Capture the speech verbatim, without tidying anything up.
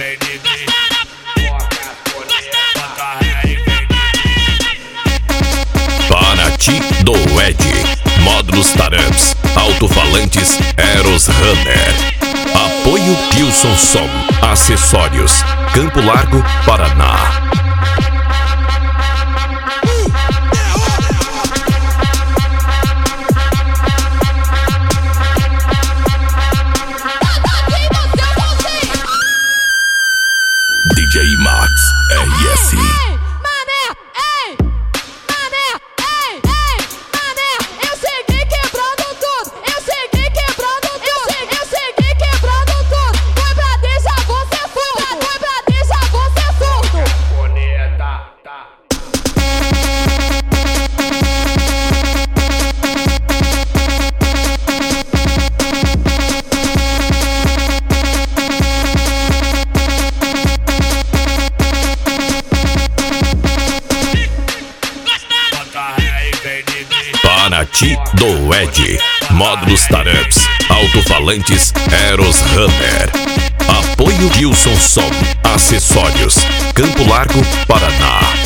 vem de mim. Paraty do Ed, módulos Taramps, alto-falantes Eros Runner. Apoio Pilson Som, acessórios, Campo Largo, Paraná. D J Max R S. Paraty do Ed, módulos Taramps, alto-falantes Eros Runner. Apoio Pilson Som, acessórios, Campo Largo, Paraná.